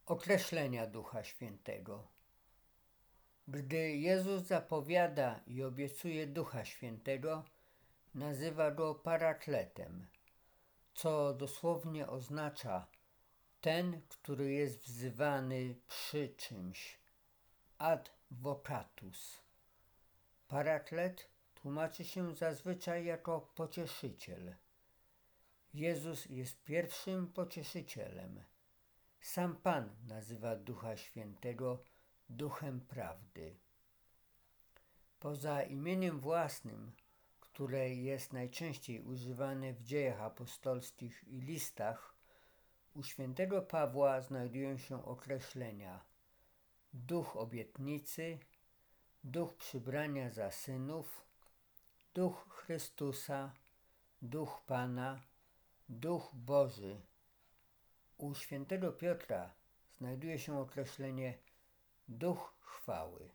Określenia Ducha Świętego. Gdy Jezus zapowiada i obiecuje Ducha Świętego, nazywa go parakletem, co dosłownie oznacza ten, który jest wzywany przy czymś, advocatus. Paraklet tłumaczy się zazwyczaj jako pocieszyciel. Jezus jest pierwszym pocieszycielem. Sam Pan nazywa Ducha Świętego Duchem Prawdy. Poza imieniem własnym, które jest najczęściej używane w dziejach apostolskich i listach, u świętego Pawła znajdują się określenia Duch obietnicy, Duch przybrania za synów, Duch Chrystusa, Duch Pana, Duch Boży. U świętego Piotra znajduje się określenie Duch chwały.